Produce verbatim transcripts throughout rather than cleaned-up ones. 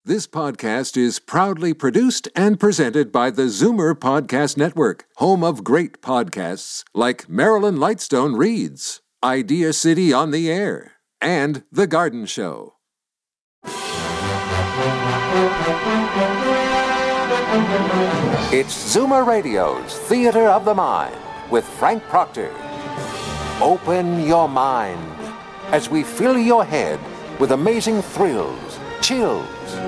This podcast is proudly produced and presented by the Zoomer Podcast Network, home of great podcasts like Marilyn Lightstone Reads, Idea City on the Air, and The Garden Show. It's Zoomer Radio's Theater of the Mind with Frank Proctor. Open your mind as we fill your head with amazing thrills, chills,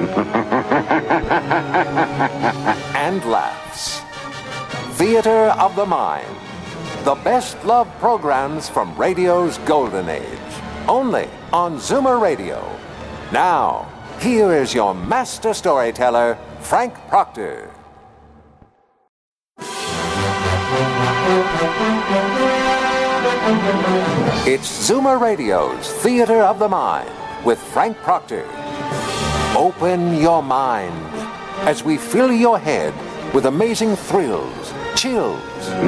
and laughs. Theater of the Mind. The best love programs from radio's golden age. Only on Zoomer Radio. Now, here is your master storyteller, Frank Proctor. It's Zoomer Radio's Theater of the Mind with Frank Proctor. Open your mind as we fill your head with amazing thrills, chills,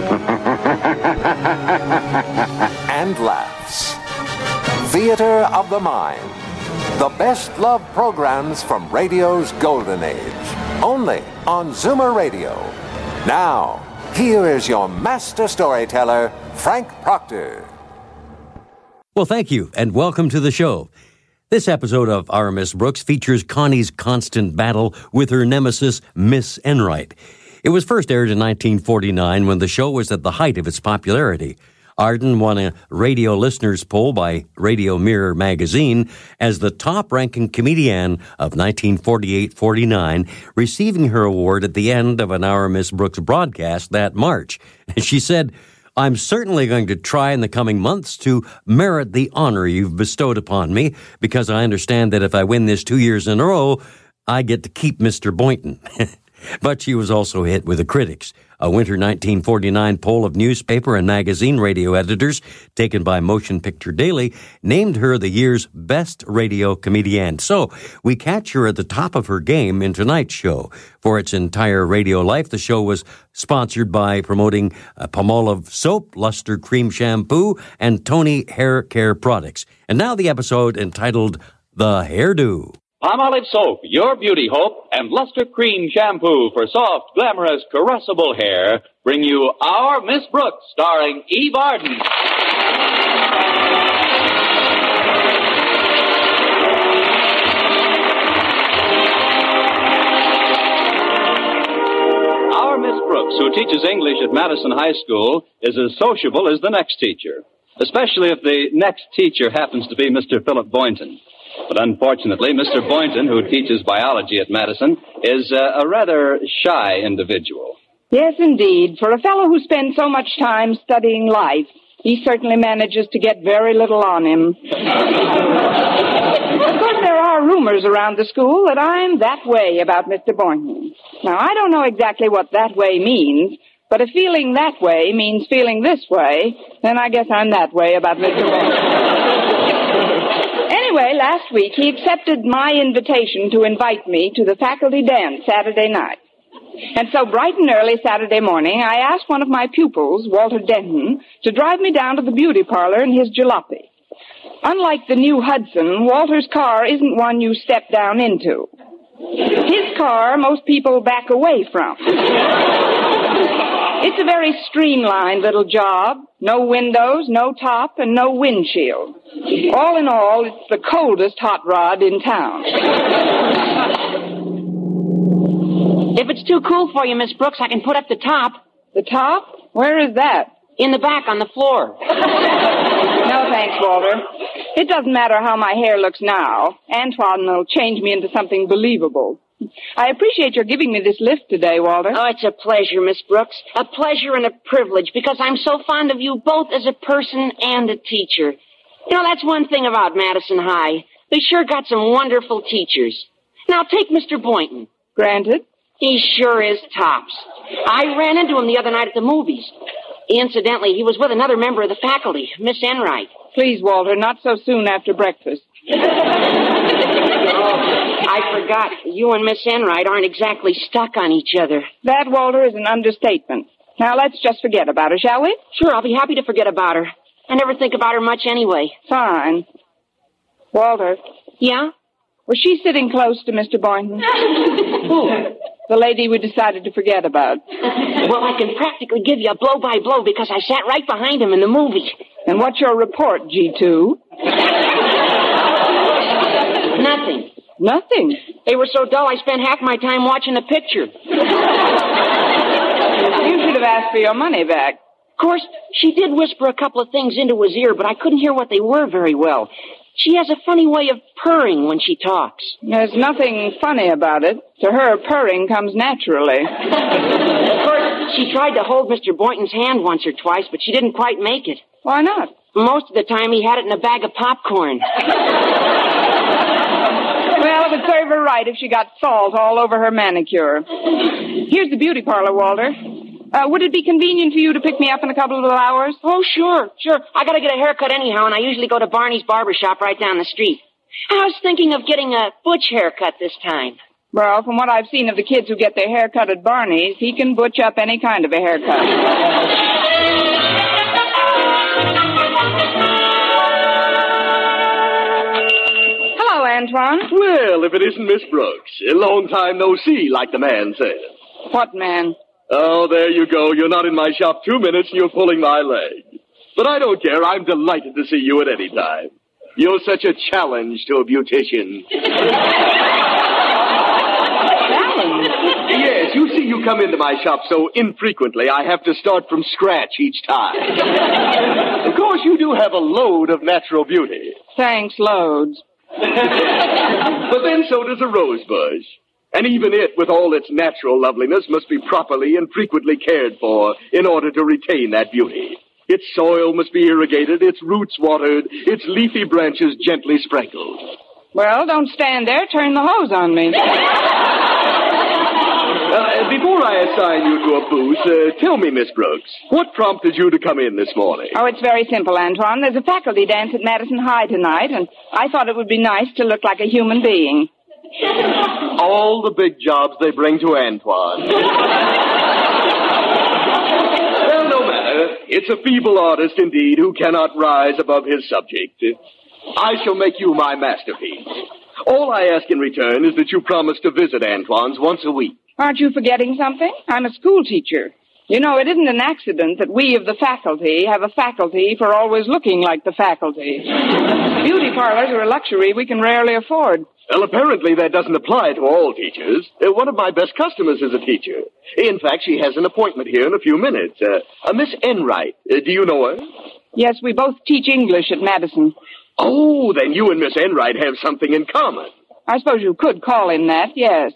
and laughs. Theater of the Mind. The best love programs from radio's golden age. Only on Zoomer Radio. Now, here is your master storyteller, Frank Proctor. Well, thank you, and welcome to the show. This episode of Our Miss Brooks features Connie's constant battle with her nemesis, Miss Enright. It was first aired in nineteen forty-nine when the show was at the height of its popularity. Arden won a radio listeners poll by Radio Mirror magazine as the top-ranking comedian of nineteen forty-eight forty-nine, receiving her award at the end of an Our Miss Brooks broadcast that March. She said, "I'm certainly going to try in the coming months to merit the honor you've bestowed upon me, because I understand that if I win this two years in a row, I get to keep Mister Boynton." But she was also hit with the critics. A winter nineteen forty-nine poll of newspaper and magazine radio editors, taken by Motion Picture Daily, named her the year's best radio comedian. So we catch her at the top of her game in tonight's show. For its entire radio life, the show was sponsored by promoting uh, Palmolive soap, Luster cream shampoo, and Tony hair care products. And now the episode entitled The Hairdo. Palmolive soap, your beauty hope, and Luster cream shampoo for soft, glamorous, caressable hair bring you Our Miss Brooks, starring Eve Arden. Our Miss Brooks, who teaches English at Madison High School, is as sociable as the next teacher, especially if the next teacher happens to be Mister Philip Boynton. But unfortunately, Mister Boynton, who teaches biology at Madison, is uh, a rather shy individual. Yes, indeed. For a fellow who spends so much time studying life, he certainly manages to get very little on him. Of course, there are rumors around the school that I'm that way about Mister Boynton. Now, I don't know exactly what that way means, but if feeling that way means feeling this way, then I guess I'm that way about Mister Boynton. Anyway, last week he accepted my invitation to invite me to the faculty dance Saturday night. And so bright and early Saturday morning, I asked one of my pupils, Walter Denton, to drive me down to the beauty parlor in his jalopy. Unlike the new Hudson, Walter's car isn't one you step down into. His car, most people back away from. It's a very streamlined little job. No windows, no top, and no windshield. All in all, it's the coldest hot rod in town. If it's too cool for you, Miss Brooks, I can put up the top. The top? Where is that? In the back on the floor. No, thanks, Walter. It doesn't matter how my hair looks now. Antoine will change me into something believable. I appreciate your giving me this lift today, Walter. Oh, it's a pleasure, Miss Brooks. A pleasure and a privilege, because I'm so fond of you both as a person and a teacher. You know, that's one thing about Madison High. They sure got some wonderful teachers. Now, take Mister Boynton. Granted. He sure is tops. I ran into him the other night at the movies. Incidentally, he was with another member of the faculty, Miss Enright. Please, Walter, not so soon after breakfast. I forgot. You and Miss Enright aren't exactly stuck on each other. That, Walter, is an understatement. Now, let's just forget about her, shall we? Sure, I'll be happy to forget about her. I never think about her much anyway. Fine. Walter. Yeah? Was she sitting close to Mister Boynton? Who? The lady we decided to forget about. Well, I can practically give you a blow-by-blow because I sat right behind him in the movie. And what's your report, G two? Nothing. Nothing. They were so dull I spent half my time watching the picture. You should have asked for your money back. Of course, she did whisper a couple of things into his ear, but I couldn't hear what they were very well. She has a funny way of purring when she talks. There's nothing funny about it. To her, purring comes naturally. Of course, she tried to hold Mister Boynton's hand once or twice, but she didn't quite make it. Why not? Most of the time, he had it in a bag of popcorn. Well, it would serve her right if she got salt all over her manicure. Here's the beauty parlor, Walter. Uh, would it be convenient for you to pick me up in a couple of hours? Oh, sure, sure. I gotta get a haircut anyhow, and I usually go to Barney's barber shop right down the street. I was thinking of getting a butch haircut this time. Well, from what I've seen of the kids who get their hair cut at Barney's, he can butch up any kind of a haircut. Hello, Antoine. Well, if it isn't Miss Brooks. A long time no see, like the man said. What man? Oh, there you go. You're not in my shop two minutes and you're pulling my leg. But I don't care. I'm delighted to see you at any time. You're such a challenge to a beautician. Challenge? Yes, you see, you come into my shop so infrequently, I have to start from scratch each time. Of course, you do have a load of natural beauty. Thanks, loads. But then so does a rose bush. And even it, with all its natural loveliness, must be properly and frequently cared for in order to retain that beauty. Its soil must be irrigated, its roots watered, its leafy branches gently sprinkled. Well, don't stand there. Turn the hose on me. Uh, before I assign you to a booth, uh, tell me, Miss Brooks, what prompted you to come in this morning? Oh, it's very simple, Antoine. There's a faculty dance at Madison High tonight, and I thought it would be nice to look like a human being. All the big jobs they bring to Antoine. Well, no matter. It's a feeble artist, indeed, who cannot rise above his subject. I shall make you my masterpiece. All I ask in return is that you promise to visit Antoine's once a week. Aren't you forgetting something? I'm a school teacher. You know, it isn't an accident that we of the faculty have a faculty for always looking like the faculty. Beauty parlors are a luxury we can rarely afford. Well, apparently that doesn't apply to all teachers. Uh, one of my best customers is a teacher. In fact, she has an appointment here in a few minutes. Uh, uh, Miss Enright. Uh, do you know her? Yes, we both teach English at Madison. Oh, then you and Miss Enright have something in common. I suppose you could call him that, yes.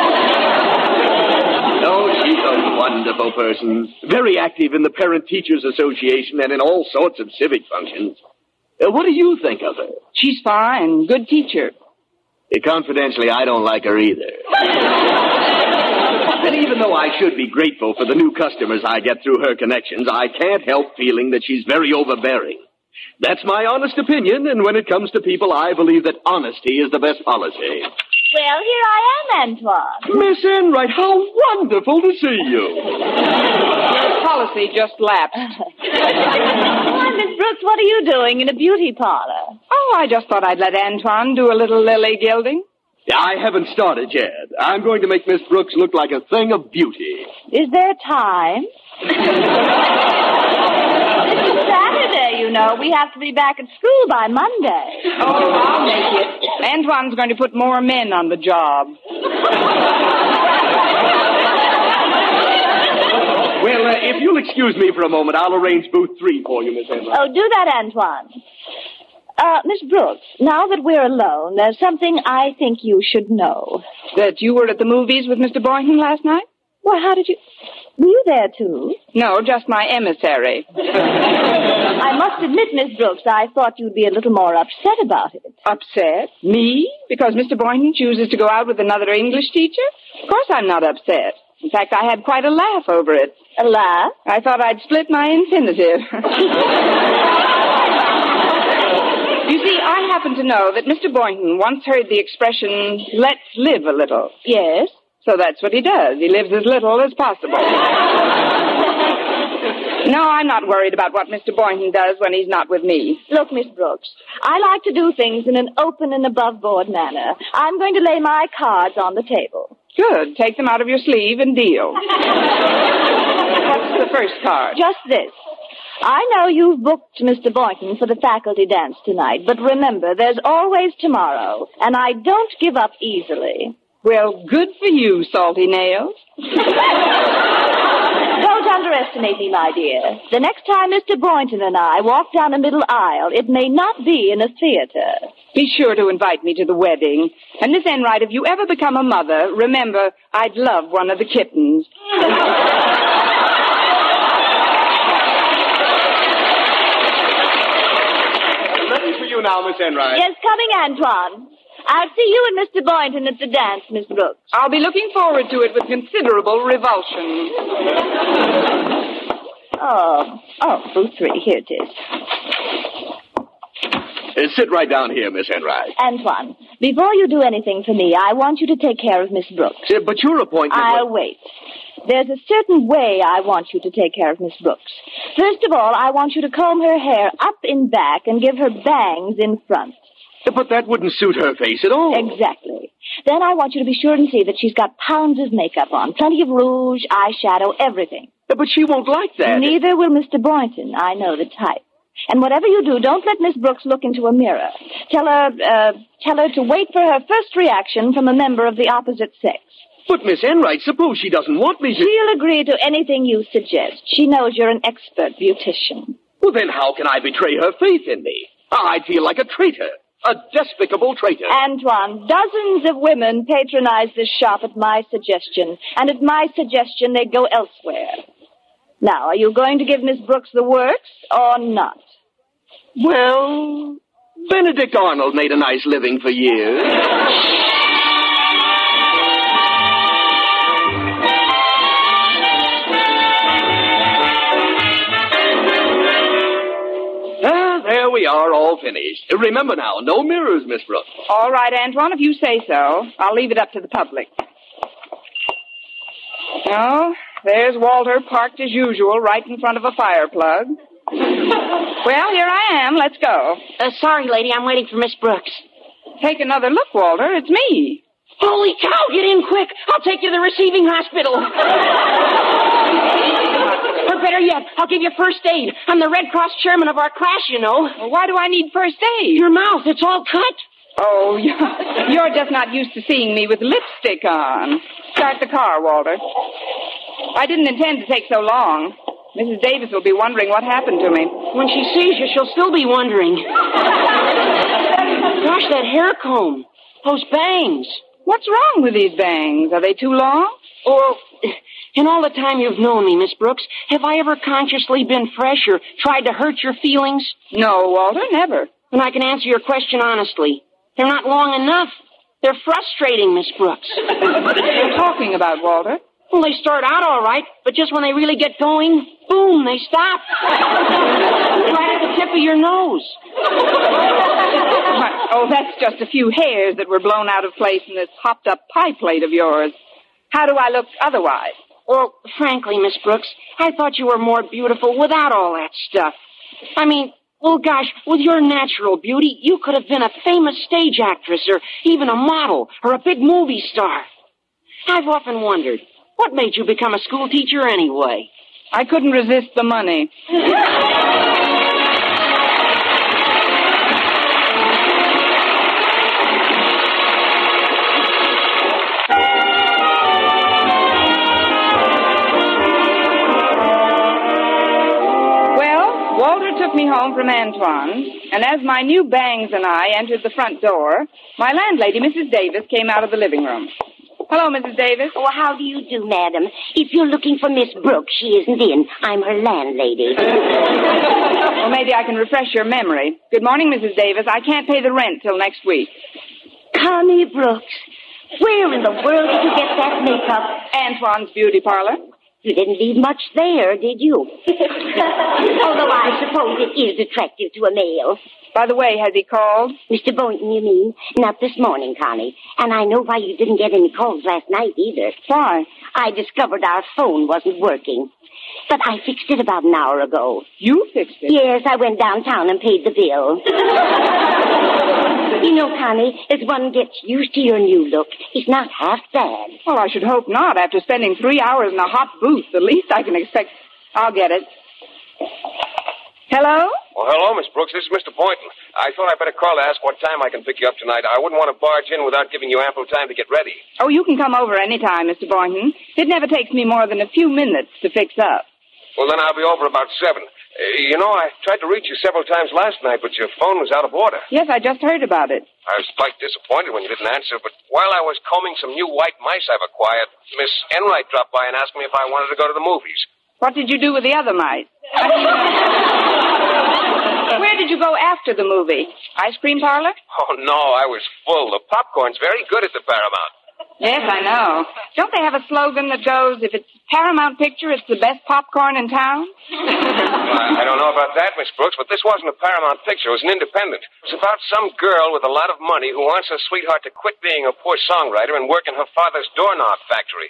Oh, she's a wonderful person. Very active in the Parent Teachers Association and in all sorts of civic functions. Uh, what do you think of her? She's fine. Good teacher. Uh, confidentially, I don't like her either. And even though I should be grateful for the new customers I get through her connections, I can't help feeling that she's very overbearing. That's my honest opinion, and when it comes to people, I believe that honesty is the best policy. Well, here I am, Antoine. Miss Enright, how wonderful to see you. Your policy just lapsed. Why, Miss Brooks, what are you doing in a beauty parlor? Oh, I just thought I'd let Antoine do a little lily gilding. I haven't started yet. I'm going to make Miss Brooks look like a thing of beauty. Is there time? This is Saturday, you know. We have to be back at school by Monday. Oh, I'll make it. Antoine's going to put more men on the job. Well, uh, if you'll excuse me for a moment, I'll arrange booth three for you, Miss Enright. Oh, do that, Antoine. Uh, Miss Brooks, now that we're alone, there's something I think you should know. That you were at the movies with Mister Boynton last night? Well, how did you... Were you there, too? No, just my emissary. I must admit, Miss Brooks, I thought you'd be a little more upset about it. Upset? Me? Because Mister Boynton chooses to go out with another English teacher? Of course I'm not upset. In fact, I had quite a laugh over it. A laugh? I thought I'd split my infinitive. You see, I happen to know that Mister Boynton once heard the expression, let's live a little. Yes? So that's what he does. He lives as little as possible. No, I'm not worried about what Mister Boynton does when he's not with me. Look, Miss Brooks, I like to do things in an open and above-board manner. I'm going to lay my cards on the table. Good. Take them out of your sleeve and deal. What's the first card? Just this. I know you've booked Mister Boynton for the faculty dance tonight, but remember, there's always tomorrow, and I don't give up easily. Well, good for you, Salty Nails. Don't underestimate me, my dear. The next time Mister Boynton and I walk down a middle aisle, it may not be in a theater. Be sure to invite me to the wedding. And Miss Enright, if you ever become a mother, remember, I'd love one of the kittens. Ready for you now, Miss Enright. Yes, coming, Antoine. I'll see you and Mister Boynton at the dance, Miss Brooks. I'll be looking forward to it with considerable revulsion. Oh, oh, booth three, here it is. Uh, sit right down here, Miss Enright. Antoine, before you do anything for me, I want you to take care of Miss Brooks. Uh, but your appointment... I'll was... wait. There's a certain way I want you to take care of Miss Brooks. First of all, I want you to comb her hair up in back and give her bangs in front. But that wouldn't suit her face at all. Exactly. Then I want you to be sure and see that she's got pounds of makeup on. Plenty of rouge, eyeshadow, everything. But she won't like that. Neither will Mister Boynton. I know the type. And whatever you do, don't let Miss Brooks look into a mirror. Tell her, uh, tell her to wait for her first reaction from a member of the opposite sex. But, Miss Enright, suppose she doesn't want me to... She'll agree to anything you suggest. She knows you're an expert beautician. Well, then how can I betray her faith in me? I'd feel like a traitor. A despicable traitor. Antoine, dozens of women patronize this shop at my suggestion, and at my suggestion they go elsewhere. Now, are you going to give Miss Brooks the works or not? Well, Benedict Arnold made a nice living for years. There we are, all finished. Remember now, no mirrors, Miss Brooks. All right, Antoine, if you say so. I'll leave it up to the public. Oh, there's Walter parked as usual right in front of a fire plug. Well, here I am. Let's go. Uh, sorry, lady, I'm waiting for Miss Brooks. Take another look, Walter. It's me. Holy cow, get in quick. I'll take you to the receiving hospital. Or better yet, I'll give you first aid. I'm the Red Cross chairman of our class, you know. Well, why do I need first aid? Your mouth, it's all cut. Oh, you're just not used to seeing me with lipstick on. Start the car, Walter. I didn't intend to take so long. Missus Davis will be wondering what happened to me. When she sees you, she'll still be wondering. Gosh, that hair comb. Those bangs. What's wrong with these bangs? Are they too long? Or, in all the time you've known me, Miss Brooks, have I ever consciously been fresh or tried to hurt your feelings? No, Walter, never. And I can answer your question honestly. They're not long enough. They're frustrating, Miss Brooks. What are you talking about, Walter? Well, they start out all right, but just when they really get going, boom, they stop. Right at the tip of your nose. Oh, that's just a few hairs that were blown out of place in this hopped-up pie plate of yours. How do I look otherwise? Well, frankly, Miss Brooks, I thought you were more beautiful without all that stuff. I mean, well, gosh, with your natural beauty, you could have been a famous stage actress or even a model or a big movie star. I've often wondered, what made you become a school teacher anyway? I couldn't resist the money. Walter took me home from Antoine's, and as my new bangs and I entered the front door, my landlady, Missus Davis, came out of the living room. Hello, Missus Davis. Oh, how do you do, madam? If you're looking for Miss Brooks, she isn't in. I'm her landlady. Well, maybe I can refresh your memory. Good morning, Missus Davis. I can't pay the rent till next week. Connie Brooks, where in the world did you get that makeup? Antoine's beauty parlor. You didn't leave much there, did you? Although I suppose it is attractive to a male. By the way, has he called? Mister Boynton, you mean? Not this morning, Connie. And I know why you didn't get any calls last night, either. Why? I discovered our phone wasn't working. But I fixed it about an hour ago. You fixed it? Yes, I went downtown and paid the bill. You know, Connie, as one gets used to your new look, it's not half bad. Well, I should hope not. After spending three hours in a hot booth, the least I can expect... I'll get it. Hello? Well, hello, Miss Brooks. This is Mister Boynton. I thought I'd better call to ask what time I can pick you up tonight. I wouldn't want to barge in without giving you ample time to get ready. Oh, you can come over any time, Mister Boynton. It never takes me more than a few minutes to fix up. Well, then I'll be over about seven. Uh, you know, I tried to reach you several times last night, but your phone was out of order. Yes, I just heard about it. I was quite disappointed when you didn't answer, but while I was combing some new white mice I've acquired, Miss Enright dropped by and asked me if I wanted to go to the movies. What did you do with the other mice? Where did you go after the movie? Ice cream parlor? Oh, no, I was full. The popcorn's very good at the Paramount. Yes, I know. Don't they have a slogan that goes, if it's Paramount Picture, it's the best popcorn in town? I don't know about that, Miss Brooks, but this wasn't a Paramount Picture. It was an independent. It was about some girl with a lot of money who wants her sweetheart to quit being a poor songwriter and work in her father's doorknob factory.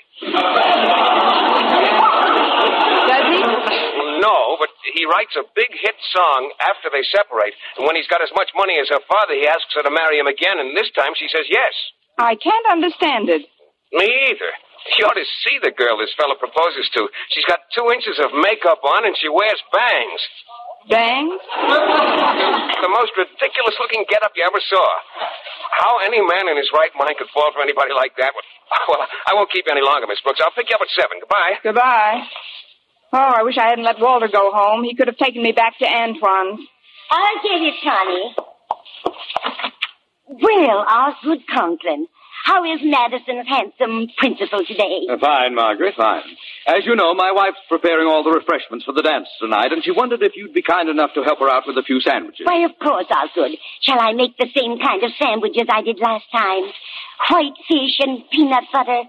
Does he? No, but he writes a big hit song after they separate, and when he's got as much money as her father, he asks her to marry him again, and this time she says yes. I can't understand it. Me either. You ought to see the girl this fellow proposes to. She's got two inches of makeup on, and she wears bangs. Bangs? The most ridiculous-looking get-up you ever saw. How any man in his right mind could fall for anybody like that would... Well, I won't keep you any longer, Miss Brooks. I'll pick you up at seven. Goodbye. Goodbye. Oh, I wish I hadn't let Walter go home. He could have taken me back to Antoine's. I'll get it, Connie. Well, Osgood Conklin, how is Madison's handsome principal today? Uh, fine, Margaret, fine. As you know, my wife's preparing all the refreshments for the dance tonight, and she wondered if you'd be kind enough to help her out with a few sandwiches. Why, of course, Osgood. Shall I make the same kind of sandwiches I did last time? White fish and peanut butter?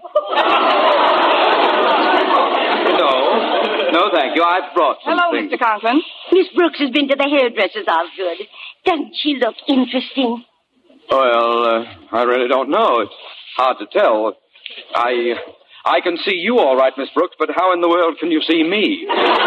No, no, thank you. I've brought some Hello, things. Mister Conklin. Miss Brooks has been to the hairdresser's, Osgood. Doesn't she look interesting? Well, uh, I really don't know. It's hard to tell. I, I can see you all right, Miss Brooks, but how in the world can you see me?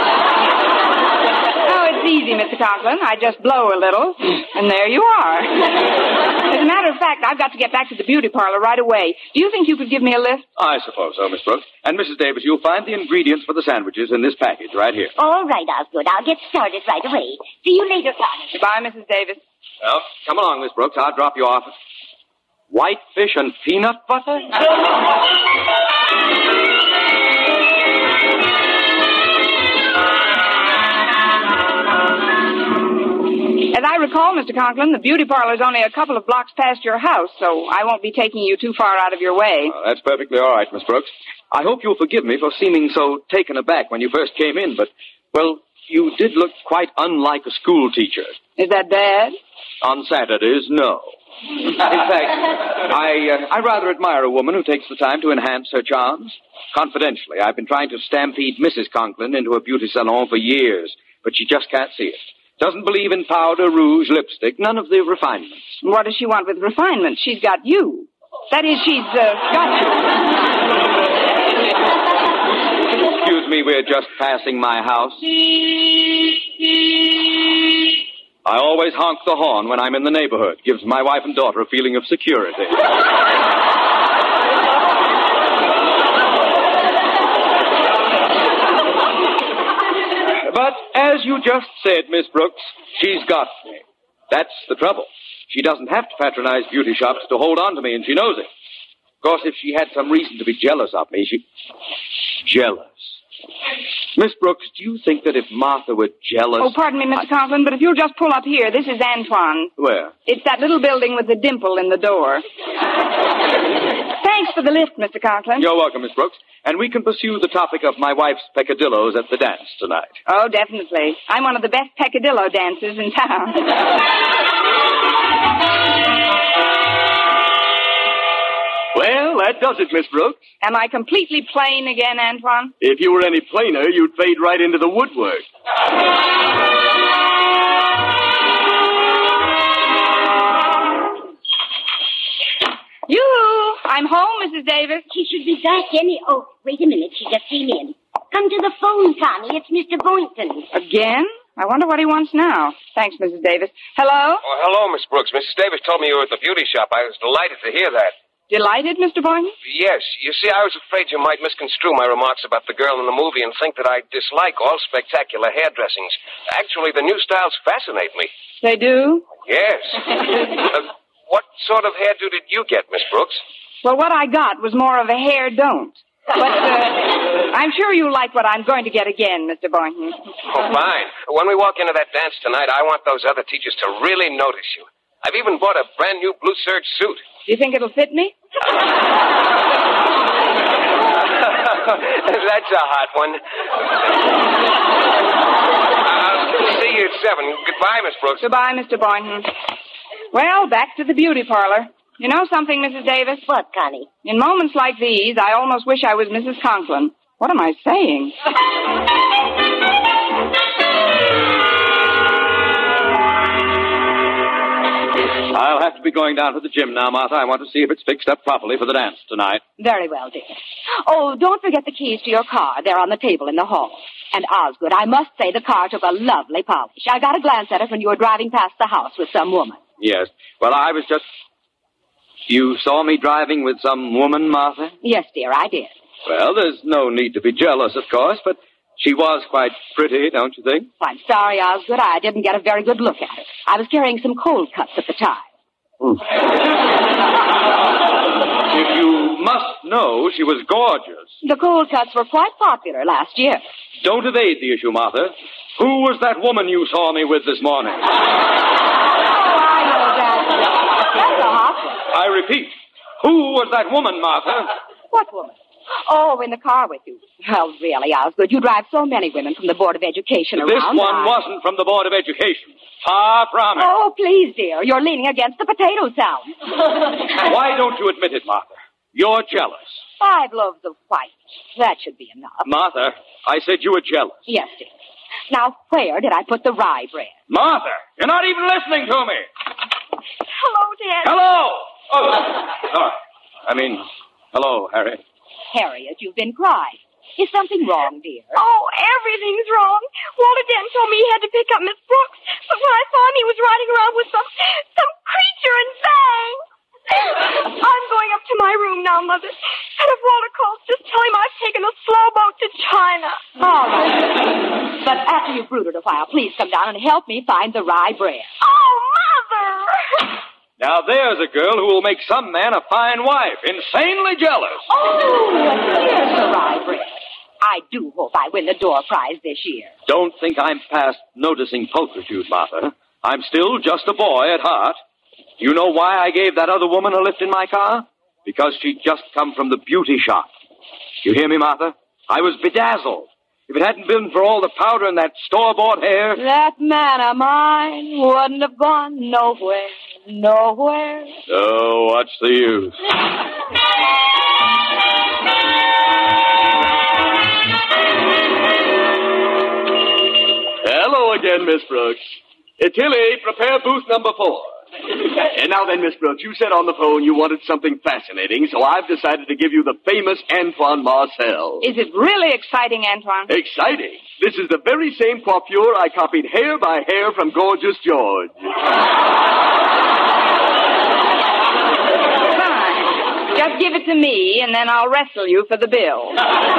Oh, it's easy, Mister Conklin. I just blow a little, and there you are. As a matter of fact, I've got to get back to the beauty parlor right away. Do you think you could give me a lift? I suppose so, Miss Brooks. And Missus Davis, you'll find the ingredients for the sandwiches in this package right here. All right, Osgood. I'll get started right away. See you later, Connie. Goodbye, Missus Davis. Well, come along, Miss Brooks. I'll drop you off. White fish and peanut butter? As I recall, Mister Conklin, the beauty parlor's only a couple of blocks past your house, so I won't be taking you too far out of your way. Uh, that's perfectly all right, Miss Brooks. I hope you'll forgive me for seeming so taken aback when you first came in, but, well, you did look quite unlike a school teacher. Is that bad? On Saturdays, no. In fact, I, uh, I rather admire a woman who takes the time to enhance her charms. Confidentially, I've been trying to stampede Missus Conklin into a beauty salon for years, but she just can't see it. Doesn't believe in powder, rouge, lipstick, none of the refinements. What does she want with refinement? She's got you. That is, she's uh, got you. Excuse me, we're just passing my house. I always honk the horn when I'm in the neighborhood. Gives my wife and daughter a feeling of security. But as you just said, Miss Brooks, she's got me. That's the trouble. She doesn't have to patronize beauty shops to hold on to me, and she knows it. Of course, if she had some reason to be jealous of me, she... Jealous. Miss Brooks, do you think that if Martha were jealous... Oh, pardon me, Mister I... Conklin, but if you'll just pull up here, this is Antoine. Where? It's that little building with the dimple in the door. Thanks for the lift, Mister Conklin. You're welcome, Miss Brooks. And we can pursue the topic of my wife's peccadillos at the dance tonight. Oh, definitely. I'm one of the best peccadillo dancers in town. Well, that does it, Miss Brooks. Am I completely plain again, Antoine? If you were any plainer, you'd fade right into the woodwork. Yoo-hoo! I'm home, Missus Davis. She should be back any... Oh, wait a minute. She just came in. Come to the phone, Connie. It's Mister Boynton. Again? I wonder what he wants now. Thanks, Missus Davis. Hello? Oh, hello, Miss Brooks. Missus Davis told me you were at the beauty shop. I was delighted to hear that. Delighted, Mister Boynton? Yes. You see, I was afraid you might misconstrue my remarks about the girl in the movie and think that I dislike all spectacular hairdressings. Actually, the new styles fascinate me. They do? Yes. uh, what sort of hairdo did you get, Miss Brooks? Well, what I got was more of a hair don't. But uh, I'm sure you like what I'm going to get again, Mister Boynton. Oh, fine. When we walk into that dance tonight, I want those other teachers to really notice you. I've even bought a brand new blue serge suit. Do you think it'll fit me? That's a hot one. I'll see you at seven. Goodbye, Miss Brooks. Goodbye, Mister Boynton. Well, back to the beauty parlor. You know something, Missus Davis? What, Connie? In moments like these, I almost wish I was Missus Conklin. What am I saying? I'll have to be going down to the gym now, Martha. I want to see if it's fixed up properly for the dance tonight. Very well, dear. Oh, don't forget the keys to your car. They're on the table in the hall. And Osgood, I must say the car took a lovely polish. I got a glance at it when you were driving past the house with some woman. Yes. Well, I was just... You saw me driving with some woman, Martha? Yes, dear, I did. Well, there's no need to be jealous, of course, but she was quite pretty, don't you think? I'm sorry, Osgood. I didn't get a very good look at her. I was carrying some cold cuts at the time. If you must know, she was gorgeous. The cold cuts were quite popular last year. Don't evade the issue, Martha. Who was that woman you saw me with this morning? Oh, I know that. That's a hot one. I repeat, who was that woman, Martha? What woman? Oh, in the car with you. Well, really, Osgood, you drive so many women from the Board of Education around. This one I... wasn't from the Board of Education. Far from it. Oh, please, dear. You're leaning against the potato sound. Why don't you admit it, Martha? You're jealous. Five loaves of white. That should be enough. Martha, I said you were jealous. Yes, dear. Now, where did I put the rye bread? Martha, you're not even listening to me. Hello, Dad. Hello. Oh, oh. I mean, hello, Harry. Harriet, you've been crying. Is something wrong, dear? Oh, everything's wrong. Walter Dent told me he had to pick up Miss Brooks, but when I saw him, he was riding around with some some creature and bang. I'm going up to my room now, Mother. And if Walter calls, just tell him I've taken a slow boat to China. All right. But after you've brooded a while, please come down and help me find the rye bread. Oh, Mother! Now there's a girl who will make some man a fine wife. Insanely jealous. Oh, here's the rye bread. I do hope I win the door prize this year. Don't think I'm past noticing pulchritude, Martha. I'm still just a boy at heart. You know why I gave that other woman a lift in my car? Because she'd just come from the beauty shop. You hear me, Martha? I was bedazzled. If it hadn't been for all the powder and that store-bought hair... That man of mine wouldn't have gone nowhere, nowhere. Oh, what's the use? Hello again, Miss Brooks. Uh, Tilly, prepare booth number four. And now then, Miss Brooks, you said on the phone you wanted something fascinating, so I've decided to give you the famous Antoine Marcel. Is it really exciting, Antoine? Exciting. This is the very same coiffure I copied hair by hair from Gorgeous George. Fine. Just give it to me, and then I'll wrestle you for the bill.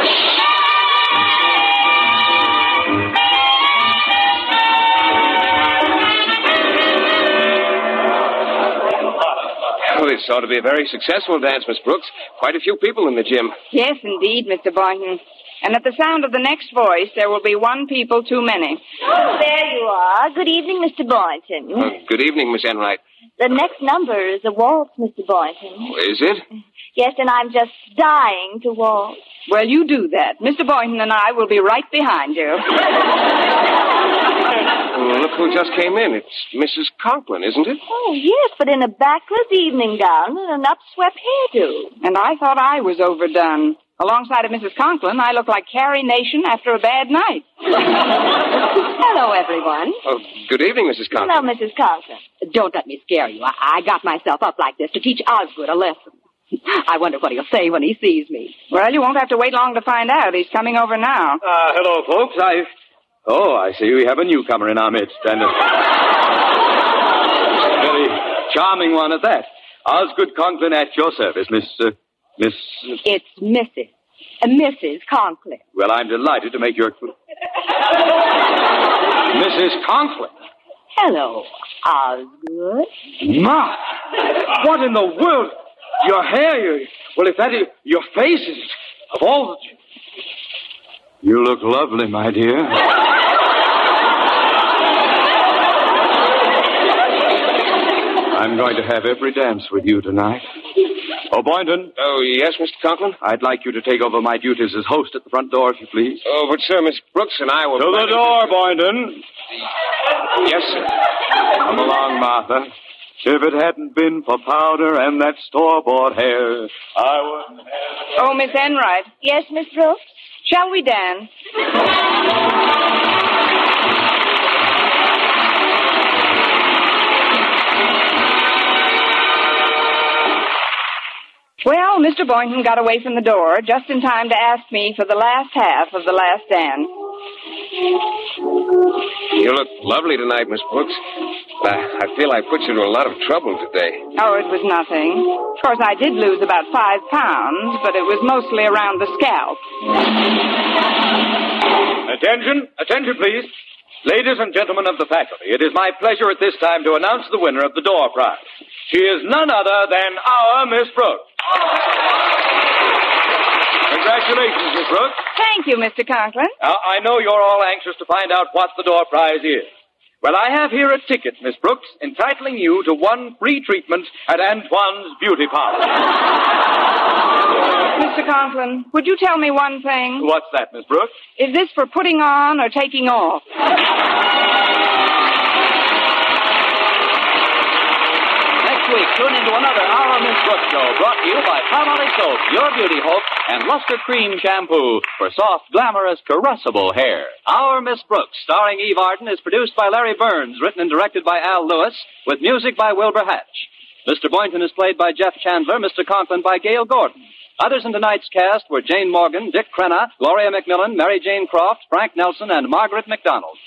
Well, this ought to be a very successful dance, Miss Brooks. Quite a few people in the gym. Yes, indeed, Mister Boynton. And at the sound of the next voice, there will be one people too many. Oh, there you are. Good evening, Mister Boynton. Uh, good evening, Miss Enright. The next number is a waltz, Mister Boynton. Is it? Yes, and I'm just dying to waltz. Well, you do that. Mister Boynton and I will be right behind you. Well, look who just came in. It's Missus Conklin, isn't it? Oh, yes, but in a backless evening gown and an upswept hairdo. And I thought I was overdone. Alongside of Missus Conklin, I look like Carrie Nation after a bad night. Hello, everyone. Oh, good evening, Missus Conklin. Hello, Missus Conklin. Don't let me scare you. I, I got myself up like this to teach Osgood a lesson. I wonder what he'll say when he sees me. Well, you won't have to wait long to find out. He's coming over now. Uh, hello, folks. I... Oh, I see we have a newcomer in our midst, and a very charming one at that. Osgood Conklin at your service, Miss... Uh, Miss... It's Missus Uh, Missus Conklin. Well, I'm delighted to make your... Missus Conklin. Hello, Osgood. Ma! What in the world? Your hair, your... Well, if that is... Your face is... Of all the... You look lovely, my dear. I'm going to have every dance with you tonight. Oh, Boynton. Oh, yes, Mister Conklin? I'd like you to take over my duties as host at the front door, if you please. Oh, but, sir, Miss Brooks and I will... To the door, Boynton. Yes, sir. Come along, Martha. If it hadn't been for powder and that store-bought hair, I wouldn't have... Oh, Miss Enright. Yes, Miss Brooks? Shall we dance? Well, Mister Boynton got away from the door just in time to ask me for the last half of the last dance. You look lovely tonight, Miss Brooks. I, I feel I put you to a lot of trouble today. Oh, it was nothing. Of course, I did lose about five pounds, but it was mostly around the scalp. Attention, attention, please. Ladies and gentlemen of the faculty, it is my pleasure at this time to announce the winner of the door prize. She is none other than our Miss Brooks. Congratulations, Miss Brooks. Thank you, Mister Conklin. Now, I know you're all anxious to find out what the door prize is. Well, I have here a ticket, Miss Brooks, entitling you to one free treatment at Antoine's Beauty Parlor. Mister Conklin, would you tell me one thing? What's that, Miss Brooks? Is this for putting on or taking off? Next week, tune into another Our Miss Brooks show brought to you by Palmolive Soap, Your Beauty Hope, and Luster Cream Shampoo for soft, glamorous, caressable hair. Our Miss Brooks, starring Eve Arden, is produced by Larry Burns, written and directed by Al Lewis, with music by Wilbur Hatch. Mister Boynton is played by Jeff Chandler, Mister Conklin by Gail Gordon. Others in tonight's cast were Jane Morgan, Dick Crenna, Gloria McMillan, Mary Jane Croft, Frank Nelson, and Margaret McDonald.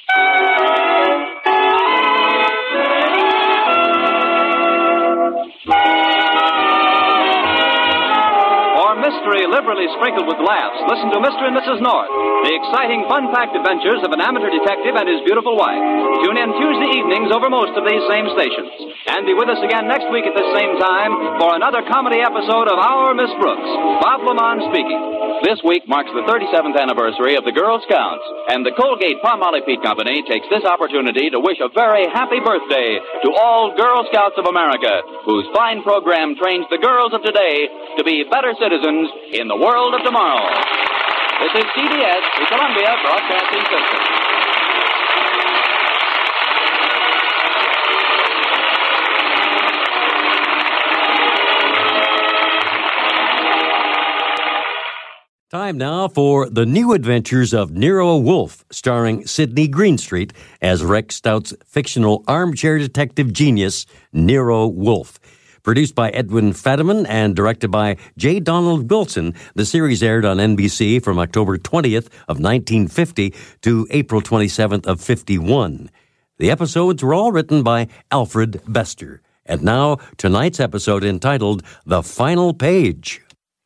For mystery liberally sprinkled with laughs, listen to Mister and Missus North, the exciting, fun-packed adventures of an amateur detective and his beautiful wife. Tune in Tuesday evenings over most of these same stations. And be with us again next week at this same time for another comedy episode of Our Miss Brooks. Bob Lamont speaking. This week marks the thirty-seventh anniversary of the Girl Scouts, and the Colgate-Palmolive Peet Company takes this opportunity to wish a very happy birthday to all Girl Scouts of America, whose fine program trains the girls of today to be better citizens in the world of tomorrow. This is C B S, the Columbia Broadcasting System. Time now for The New Adventures of Nero Wolfe, starring Sidney Greenstreet as Rex Stout's fictional armchair detective genius, Nero Wolfe. Produced by Edwin Fadiman and directed by J. Donald Wilson, the series aired on N B C from October twentieth of nineteen fifty to April twenty-seventh of fifty-one. The episodes were all written by Alfred Bester. And now, tonight's episode entitled The Final Page.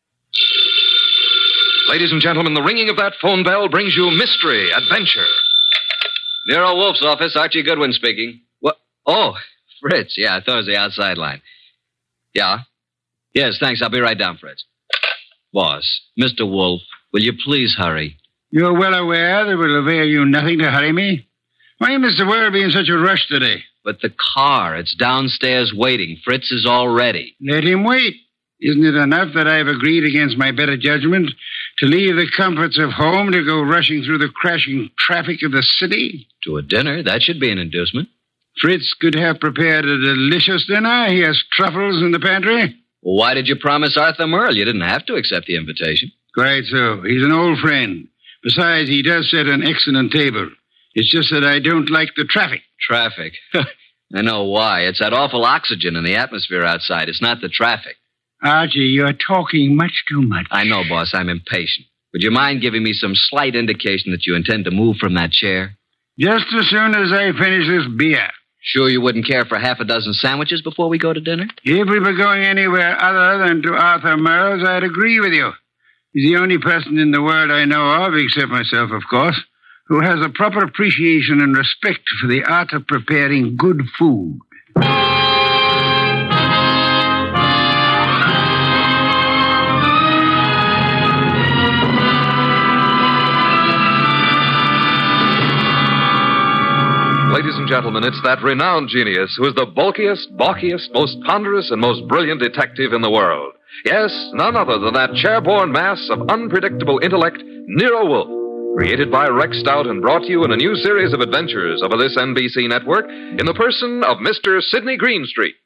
Ladies and gentlemen, the ringing of that phone bell brings you mystery, adventure. Nero Wolfe's office, Archie Goodwin speaking. What? Oh, Fritz. Yeah, I thought it was the outside line. Yeah? Yes, thanks. I'll be right down, Fritz. Boss, Mister Wolfe, will you please hurry? You're well aware that it will avail you nothing to hurry me. Why must the world be in such a rush today? But the car, it's downstairs waiting. Fritz is all ready. Let him wait. Isn't it enough that I've agreed against my better judgment to leave the comforts of home to go rushing through the crashing traffic of the city? To a dinner? That should be an inducement. Fritz could have prepared a delicious dinner. He has truffles in the pantry. Well, why did you promise Arthur Merle? You didn't have to accept the invitation. Quite so. He's an old friend. Besides, he does set an excellent table. It's just that I don't like the traffic. Traffic? I know why. It's that awful oxygen in the atmosphere outside. It's not the traffic. Archie, you're talking much too much. I know, boss. I'm impatient. Would you mind giving me some slight indication that you intend to move from that chair? Just as soon as I finish this beer. Sure you wouldn't care for half a dozen sandwiches before we go to dinner? If we were going anywhere other than to Arthur Merle's, I'd agree with you. He's the only person in the world I know of, except myself, of course, who has a proper appreciation and respect for the art of preparing good food. Ladies and gentlemen, it's that renowned genius who is the bulkiest, balkiest, most ponderous, and most brilliant detective in the world. Yes, none other than that chair-borne mass of unpredictable intellect, Nero Wolfe, created by Rex Stout and brought to you in a new series of adventures over this N B C network in the person of Mister Sidney Greenstreet.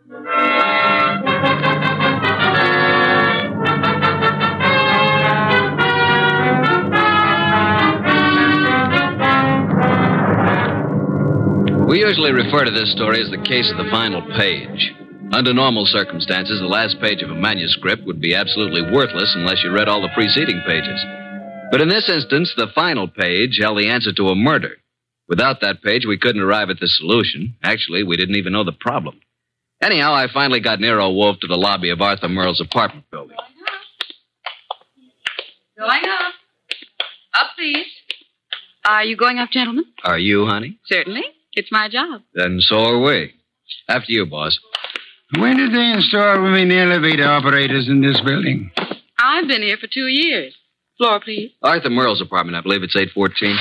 We usually refer to this story as the case of the final page. Under normal circumstances, the last page of a manuscript would be absolutely worthless unless you read all the preceding pages. But in this instance, the final page held the answer to a murder. Without that page, we couldn't arrive at the solution. Actually, we didn't even know the problem. Anyhow, I finally got Nero Wolfe to the lobby of Arthur Merle's apartment building. Going up. Up, please. Are you going up, gentlemen? Are you, honey? Certainly. It's my job. Then so are we. After you, boss. When did they install women elevator operators in this building? I've been here for two years. Floor, please. Arthur Merle's apartment, I believe it's eight fourteen.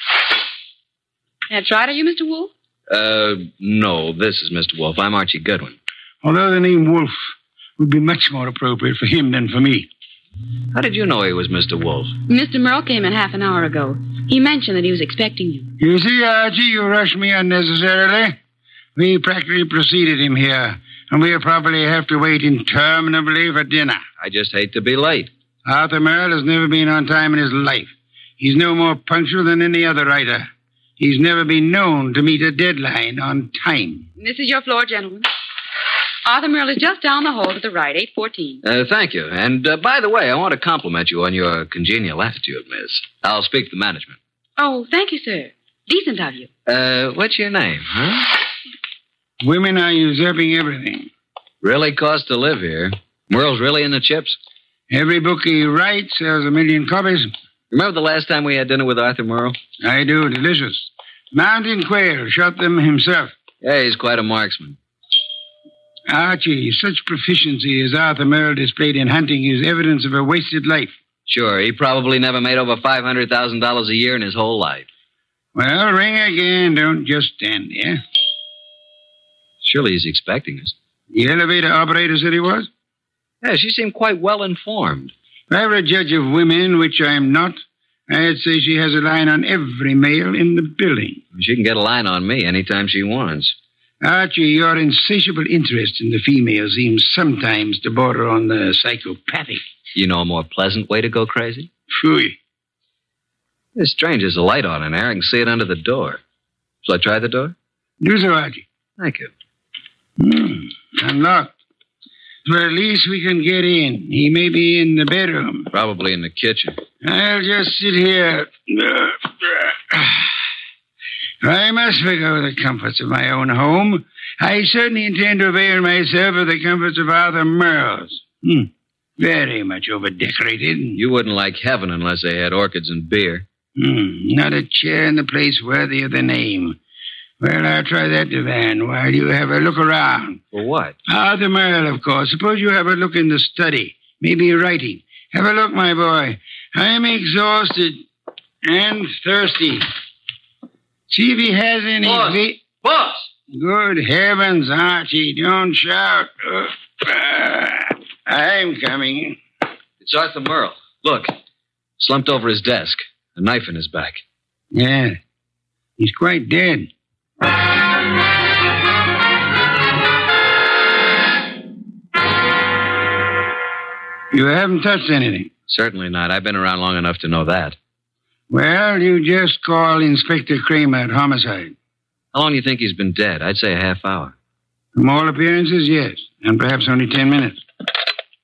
That's right. Are you Mister Wolfe? Uh, no, this is Mister Wolfe. I'm Archie Goodwin. Although the name Wolfe would be much more appropriate for him than for me. How did you know he was Mister Wolfe? Mister Merle came in half an hour ago. He mentioned that he was expecting you. You see, Archie, you rushed me unnecessarily. We practically preceded him here, and we'll probably have to wait interminably for dinner. I just hate to be late. Arthur Merle has never been on time in his life. He's no more punctual than any other writer. He's never been known to meet a deadline on time. This is your floor, gentlemen. Arthur Merle is just down the hall to the right, eight fourteen. Uh, thank you. And, uh, by the way, I want to compliment you on your congenial attitude, miss. I'll speak to management. Oh, thank you, sir. Decent of you. Uh, what's your name, huh? Women are usurping everything. Really costs to live here. Merle's really in the chips? Every book he writes sells a million copies. Remember the last time we had dinner with Arthur Merle? I do. Delicious. Mountain quail. Shot them himself. Yeah, he's quite a marksman. Archie, such proficiency as Arthur Merle displayed in hunting is evidence of a wasted life. Sure, he probably never made over five hundred thousand dollars a year in his whole life. Well, ring again. Don't just stand there. Surely he's expecting us. The elevator operator said he was? Yeah, she seemed quite well informed. If I were a judge of women, which I am not, I'd say she has a line on every male in the building. She can get a line on me anytime she wants. Archie, your insatiable interest in the female seems sometimes to border on the psychopathic. You know a more pleasant way to go crazy? Phooey. It's strange. There's a light on in there. I can see it under the door. Shall I try the door? Do so, Archie. Thank you. Hmm. Unlocked. But at least we can get in. He may be in the bedroom. Probably in the kitchen. I'll just sit here. I must forgo the comforts of my own home. I certainly intend to avail myself of the comforts of Arthur Merle's. Hmm. Very much over-decorated. You wouldn't like heaven unless they had orchids and beer. Hmm. Not a chair in the place worthy of the name. Well, I'll try that divan while you have a look around. For what? Arthur Merle, of course. Suppose you have a look in the study. Maybe writing. Have a look, my boy. I'm exhausted and thirsty. See if he has any... Boss! Va- Boss! Good heavens, Archie, don't shout. Uh, uh, I'm coming. It's Arthur Merle. Look, slumped over his desk, a knife in his back. Yeah, he's quite dead. You haven't touched anything? Certainly not. I've been around long enough to know that. Well, you just call Inspector Kramer at homicide. How long do you think he's been dead? I'd say a half hour. From all appearances, yes. And perhaps only ten minutes.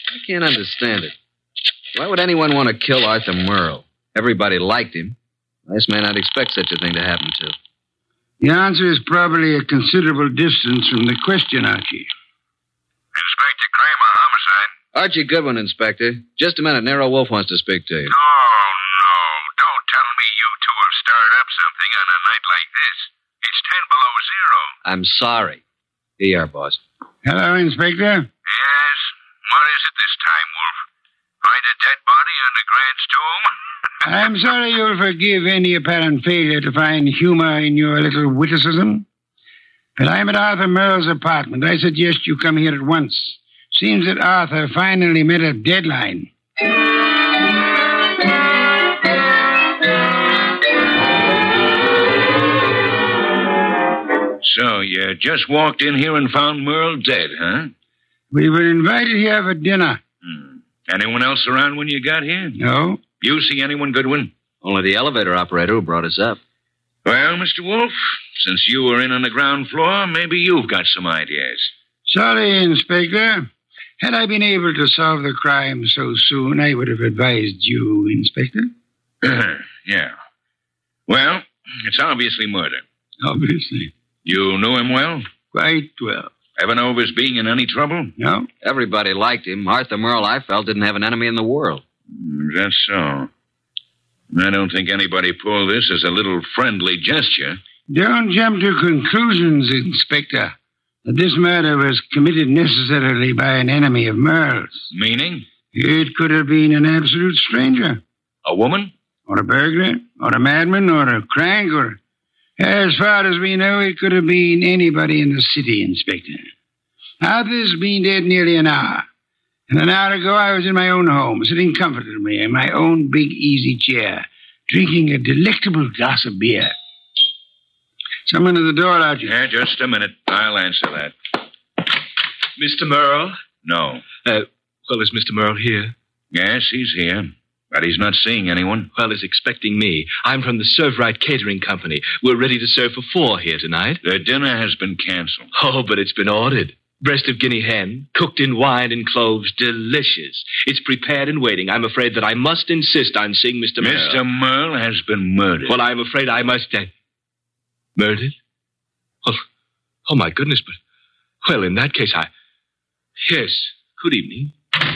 I can't understand it. Why would anyone want to kill Arthur Merle? Everybody liked him. Last man I'd expect such a thing to happen to. The answer is probably a considerable distance from the question, Archie. Inspector Kramer, homicide. Archie Goodwin, Inspector. Just a minute. Nero Wolf wants to speak to you. Oh, no. Don't tell me you two have started up something on a night like this. It's ten below zero. I'm sorry. Here you are, boss. Hello, Inspector. Yes? What is it this time, Wolf? Find a dead body on the Grant's tomb? I'm sorry you'll forgive any apparent failure to find humor in your little witticism. But I'm at Arthur Merle's apartment. I suggest you come here at once. Seems that Arthur finally met a deadline. So, you just walked in here and found Merle dead, huh? We were invited here for dinner. Hmm. Anyone else around when you got here? No. You see anyone, Goodwin? Only the elevator operator who brought us up. Well, Mister Wolf, since you were in on the ground floor, maybe you've got some ideas. Sorry, Inspector. Had I been able to solve the crime so soon, I would have advised you, Inspector. Yeah. Well, it's obviously murder. Obviously. You knew him well? Quite well. Ever know of his being in any trouble? No. Everybody liked him. Arthur Merle, I felt, didn't have an enemy in the world. That's so. I don't think anybody pulled this as a little friendly gesture. Don't jump to conclusions, Inspector. That this murder was committed necessarily by an enemy of Merle's. Meaning? It could have been an absolute stranger. A woman? Or a burglar, or a madman, or a crank, or... As far as we know, it could have been anybody in the city, Inspector. Arthur's been dead nearly an hour. And an hour ago, I was in my own home, sitting comfortably in my own big, easy chair, drinking a delectable glass of beer. Someone at the door, Archie. Yeah, just a minute. I'll answer that. Mister Merle? No. Uh, well, is Mister Merle here? Yes, he's here. But he's not seeing anyone. Well, he's expecting me. I'm from the Serve Right Catering Company. We're ready to serve for four here tonight. The dinner has been canceled. Oh, but it's been ordered. Breast of guinea hen, cooked in wine and cloves, delicious. It's prepared and waiting. I'm afraid that I must insist on seeing Mister Merle. Mister Merle has been murdered. Well, I'm afraid I must... Uh, murdered? Oh, oh, my goodness, but... Well, in that case, I... Yes, good evening.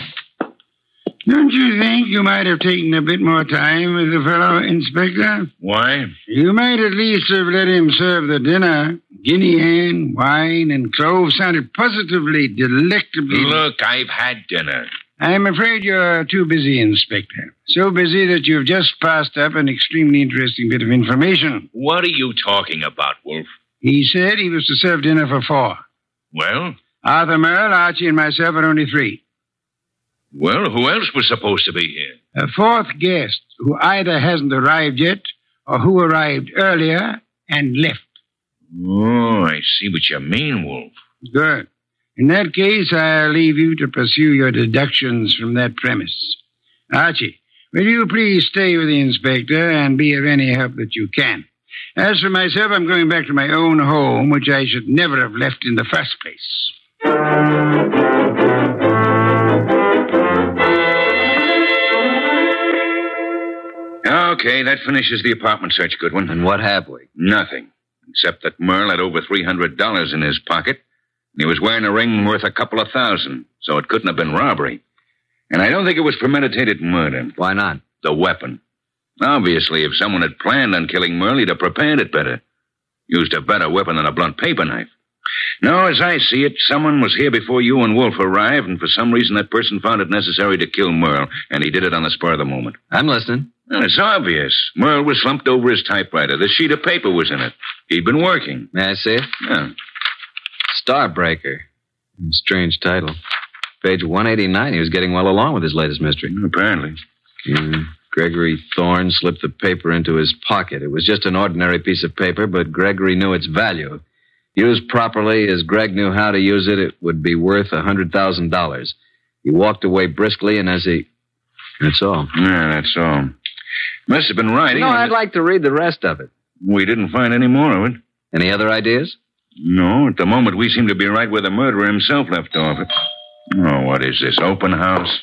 Don't you think you might have taken a bit more time with the fellow, Inspector? Why? You might at least have let him serve the dinner. Guinea hen, wine, and cloves sounded positively delectably... Look, I've had dinner. I'm afraid you're too busy, Inspector. So busy that you've just passed up an extremely interesting bit of information. What are you talking about, Wolf? He said he was to serve dinner for four. Well? Arthur Merle, Archie, and myself are only three. Well, who else was supposed to be here? A fourth guest who either hasn't arrived yet or who arrived earlier and left. Oh, I see what you mean, Wolf. Good. In that case, I'll leave you to pursue your deductions from that premise. Archie, will you please stay with the inspector and be of any help that you can? As for myself, I'm going back to my own home, which I should never have left in the first place. Okay, that finishes the apartment search, Goodwin. And what have we? Nothing. Except that Merle had over three hundred dollars in his pocket. And he was wearing a ring worth a couple of thousand, so it couldn't have been robbery. And I don't think it was premeditated murder. Why not? The weapon. Obviously, if someone had planned on killing Merle, he'd have prepared it better. Used a better weapon than a blunt paper knife. No, as I see it, someone was here before you and Wolf arrived, and for some reason that person found it necessary to kill Merle, and he did it on the spur of the moment. I'm listening. Well, it's obvious. Merle was slumped over his typewriter. The sheet of paper was in it. He'd been working. May I see it? Yeah. Starbreaker. Strange title. Page one eighty-nine. He was getting well along with his latest mystery. Apparently. Mm. Gregory Thorne slipped the paper into his pocket. It was just an ordinary piece of paper, but Gregory knew its value. Used properly, as Greg knew how to use it, it would be worth a hundred thousand dollars. He walked away briskly, and as he... That's all. Yeah, that's all. Must have been writing. No, I'd like to read the rest of it. We didn't find any more of it. Any other ideas? No, at the moment we seem to be right where the murderer himself left off. Oh, what is this, open house?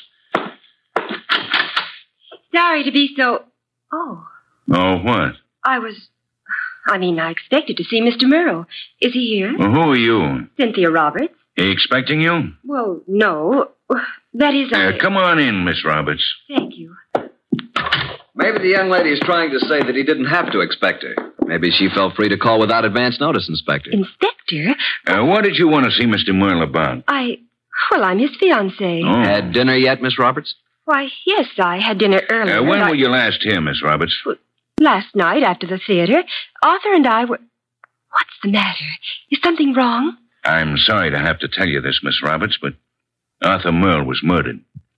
Sorry to be so... Oh, Oh, what? I was... I mean, I expected to see Mister Murrow. Is he here? Well, who are you? Cynthia Roberts. He expecting you? Well, no. That is... Uh, I... come on in, Miss Roberts. Thank you. Maybe the young lady is trying to say that he didn't have to expect her. Maybe she felt free to call without advance notice, Inspector. Inspector? Uh, what did you want to see Mister Merle about? I... Well, I'm his fiancée. Oh. Had dinner yet, Miss Roberts? Why, yes, I had dinner earlier. Uh, when I... were you last here, Miss Roberts? Last night, after the theater. Arthur and I were... What's the matter? Is something wrong? I'm sorry to have to tell you this, Miss Roberts, but Arthur Merle was murdered.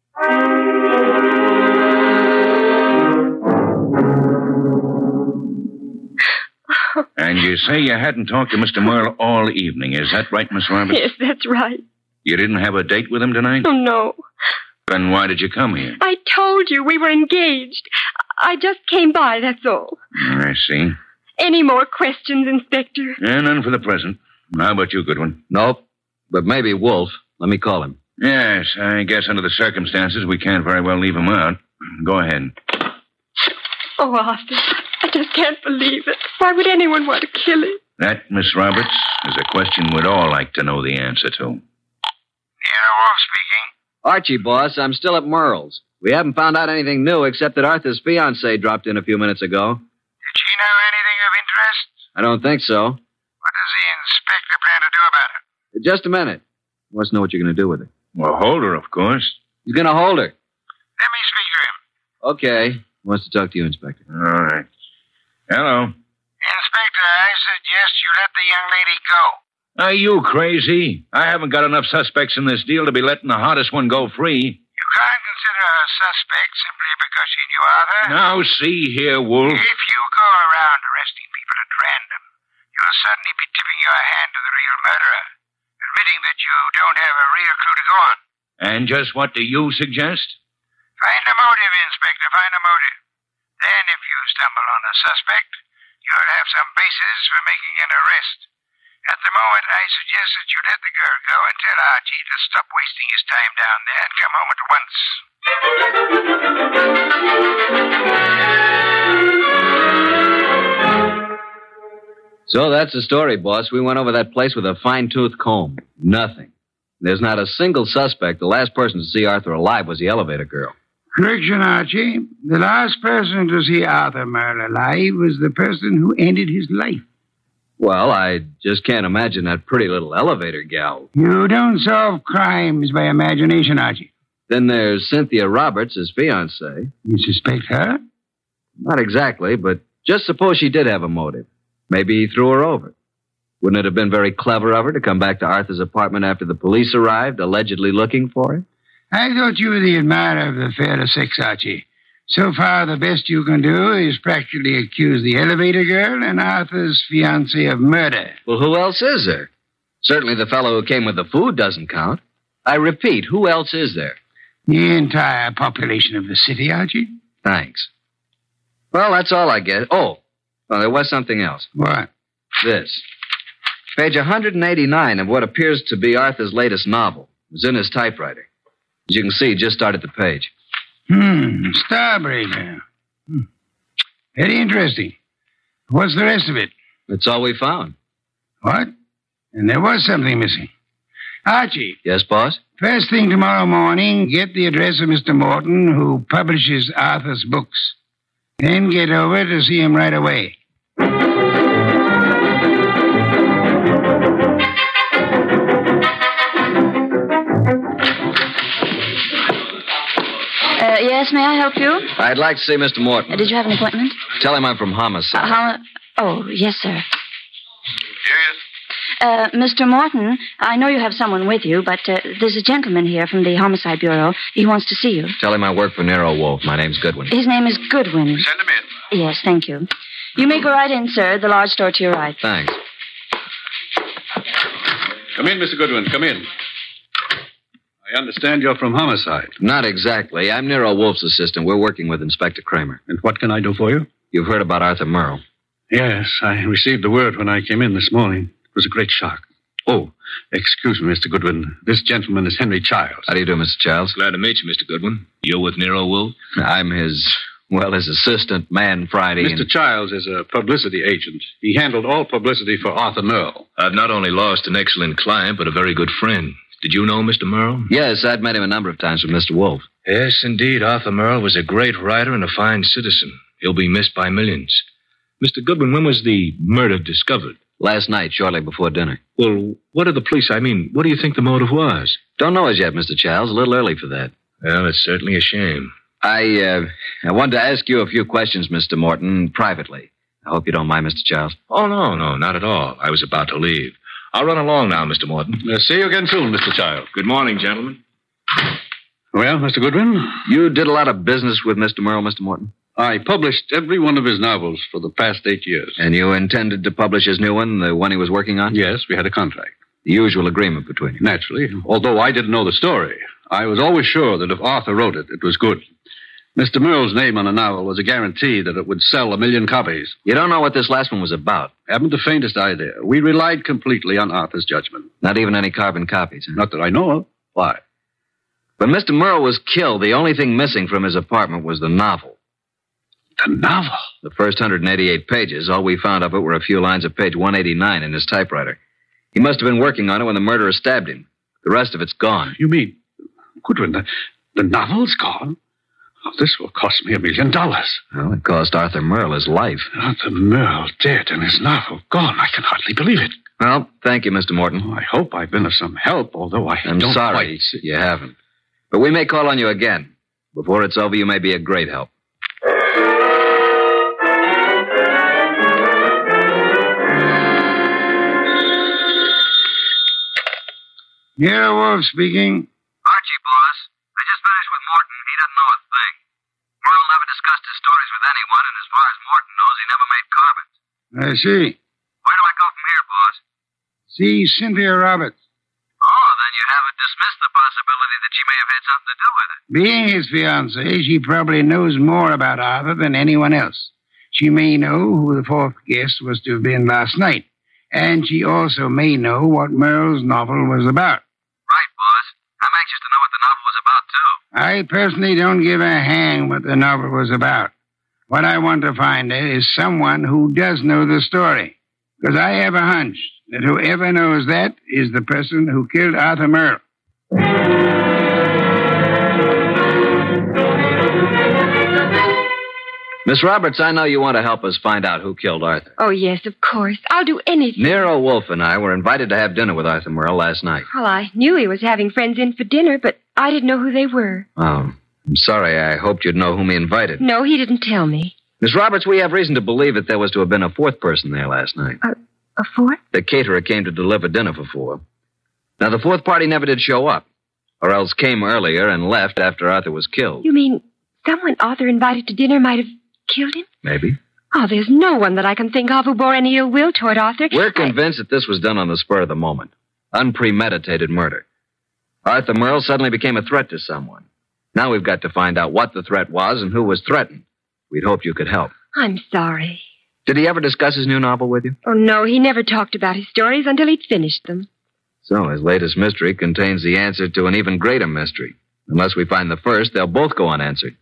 And you say you hadn't talked to Mister Merle all evening. Is that right, Miss Roberts? Yes, that's right. You didn't have a date with him tonight? Oh, no. Then why did you come here? I told you we were engaged. I just came by, that's all. I see. Any more questions, Inspector? Yeah, none for the present. How about you, Goodwin? Nope. But maybe Wolf. Let me call him. Yes, I guess under the circumstances, we can't very well leave him out. Go ahead. Oh, Arthur, I just can't believe it. Why would anyone want to kill him? That, Miss Roberts, is a question we'd all like to know the answer to. Nero Wolf speaking. Archie, boss, I'm still at Merle's. We haven't found out anything new except that Arthur's fiancée dropped in a few minutes ago. Did she know anything of interest? I don't think so. What does the inspector plan to do about it? Just a minute. He wants to know what you're going to do with her. Well, hold her, of course. He's going to hold her. Let me speak to him. Okay. He wants to talk to you, Inspector. All right. Hello. Inspector, I suggest you let the young lady go. Are you crazy? I haven't got enough suspects in this deal to be letting the hottest one go free. You can't consider her a suspect simply because she knew Arthur. Now, see here, Wolf. If you go around arresting people at random, you'll suddenly be tipping your hand to the real murderer, admitting that you don't have a real clue to go on. And just what do you suggest? Find a motive, Inspector, find a motive. Then, if you stumble on a suspect, you'll have some basis for making an arrest. At the moment, I suggest that you let the girl go and tell Archie to stop wasting his time down there and come home at once. So that's the story, boss. We went over that place with a fine-tooth comb. Nothing. There's not a single suspect. The last person to see Arthur alive was the elevator girl. Correction, Archie. The last person to see Arthur Merle alive was the person who ended his life. Well, I just can't imagine that pretty little elevator gal. You don't solve crimes by imagination, Archie. Then there's Cynthia Roberts, his fiancée. You suspect her? Not exactly, but just suppose she did have a motive. Maybe he threw her over. Wouldn't it have been very clever of her to come back to Arthur's apartment after the police arrived, allegedly looking for her? I thought you were the admirer of the fairer sex, Archie. So far, the best you can do is practically accuse the elevator girl and Arthur's fiancée of murder. Well, who else is there? Certainly the fellow who came with the food doesn't count. I repeat, who else is there? The entire population of the city, Archie. Thanks. Well, that's all I get. Oh, well, there was something else. What? This. Page one eighty-nine of what appears to be Arthur's latest novel. It was in his typewriter. As you can see, just started the page. Hmm, Starbreaker. Hmm. Very interesting. What's the rest of it? That's all we found. What? And there was something missing. Archie. Yes, boss? First thing tomorrow morning, get the address of Mister Morton, who publishes Arthur's books. Then get over to see him right away. Uh, yes, may I help you? I'd like to see Mister Morton. Uh, did you have an appointment? Tell him I'm from Homicide. Uh, how... Oh, yes, sir. Uh, Mister Morton, I know you have someone with you, but uh, there's a gentleman here from the Homicide Bureau. He wants to see you. Tell him I work for Nero Wolf. My name's Goodwin. His name is Goodwin. Send him in. Yes, thank you. You may go right in, sir. The large door to your right. Thanks. Come in, Mister Goodwin. Come in. I understand you're from Homicide. Not exactly. I'm Nero Wolf's assistant. We're working with Inspector Kramer. And what can I do for you? You've heard about Arthur Merle. Yes, I received the word when I came in this morning. It was a great shock. Oh, excuse me, Mister Goodwin. This gentleman is Henry Childs. How do you do, Mister Childs? Glad to meet you, Mister Goodwin. You're with Nero Wolf? I'm his, well, his assistant, man Friday. Mister And... Childs is a publicity agent. He handled all publicity for Arthur Merle. I've not only lost an excellent client, but a very good friend. Did you know Mister Merle? Yes, I'd met him a number of times with Mister Wolf. Yes, indeed. Arthur Merle was a great writer and a fine citizen. He'll be missed by millions. Mister Goodwin, when was the murder discovered? Last night, shortly before dinner. Well, what did the police, I mean, what do you think the motive was? Don't know as yet, Mister Childs. A little early for that. Well, it's certainly a shame. I, uh, I wanted to ask you a few questions, Mister Morton, privately. I hope you don't mind, Mister Childs. Oh, no, no, not at all. I was about to leave. I'll run along now, Mister Morton. Uh, see you again soon, Mister Childs. Good morning, gentlemen. Well, Mister Goodwin? You did a lot of business with Mister Merle, Mister Morton? I published every one of his novels for the past eight years. And you intended to publish his new one, the one he was working on? Yes, we had a contract. The usual agreement between you. Naturally. Although I didn't know the story, I was always sure that if Arthur wrote it, it was good. Mister Merle's name on a novel was a guarantee that it would sell a million copies. You don't know what this last one was about? Haven't the faintest idea. We relied completely on Arthur's judgment. Not even any carbon copies, huh? Not that I know of. Why? When Mister Merle was killed, the only thing missing from his apartment was the novel. The novel? The first one hundred eighty-eight pages. All we found of it were a few lines of page one eighty-nine in his typewriter. He must have been working on it when the murderer stabbed him. The rest of it's gone. You mean, Goodwin, the, the novel's gone? Oh, this will cost me a million dollars. Well, it cost Arthur Merle his life. Arthur Merle dead and his novel gone. I can hardly believe it. Well, thank you, Mister Morton. Oh, I hope I've been of some help, although I I'm don't sorry quite see. You haven't. But we may call on you again. Before it's over, you may be a great help. Nero Wolf speaking. Archie, boss. I just finished with Morton. He doesn't know a thing. Merle never discussed his stories with anyone, and as far as Morton knows, he never made carbons. I see. Where do I go from here, boss? See Cynthia Roberts. Oh, then you haven't dismissed the possibility that she may have had something to do with it. Being his fiancée, she probably knows more about Arthur than anyone else. She may know who the fourth guest was to have been last night, and she also may know what Merle's novel was about. Right, boss. I'm anxious to know what the novel was about, too. I personally don't give a hang what the novel was about. What I want to find is someone who does know the story. Because I have a hunch that whoever knows that is the person who killed Arthur Merle. Miss Roberts, I know you want to help us find out who killed Arthur. Oh, yes, of course. I'll do anything. Nero Wolf and I were invited to have dinner with Arthur Merle last night. Well, I knew he was having friends in for dinner, but I didn't know who they were. Oh, I'm sorry. I hoped you'd know whom he invited. No, he didn't tell me. Miss Roberts, we have reason to believe that there was to have been a fourth person there last night. A, a fourth? The caterer came to deliver dinner for four. Now, the fourth party never did show up, or else came earlier and left after Arthur was killed. You mean someone Arthur invited to dinner might have killed him? Maybe. Oh, there's no one that I can think of who bore any ill will toward Arthur. We're convinced I... that this was done on the spur of the moment. Unpremeditated murder. Arthur Merle suddenly became a threat to someone. Now we've got to find out what the threat was and who was threatened. We'd hoped you could help. I'm sorry. Did he ever discuss his new novel with you? Oh, no, he never talked about his stories until he'd finished them. So his latest mystery contains the answer to an even greater mystery. Unless we find the first, they'll both go unanswered.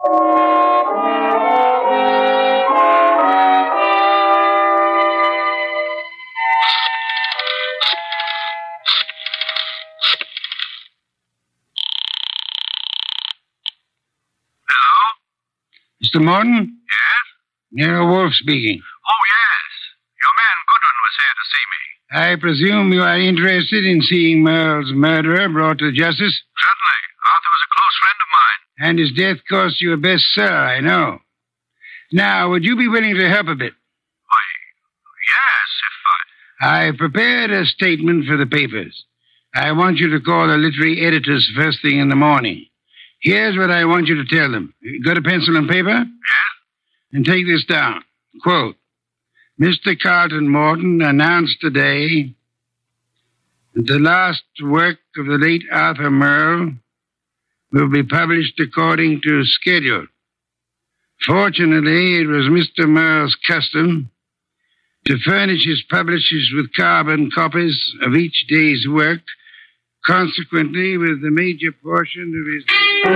Mister Morton? Yes? Nero Wolf speaking. Oh, yes. Your man Goodwin was here to see me. I presume you are interested in seeing Merle's murderer brought to justice? Certainly. Arthur was a close friend of mine. And his death cost you a bestseller, I know. Now, would you be willing to help a bit? Why, yes, if I... I prepared a statement for the papers. I want you to call the literary editors first thing in the morning. Here's what I want you to tell them. You got a pencil and paper? Yes. And take this down. Quote, Mister Carlton Morton announced today that the last work of the late Arthur Merle will be published according to schedule. Fortunately, it was Mister Merle's custom to furnish his publishers with carbon copies of each day's work, consequently with the major portion of his...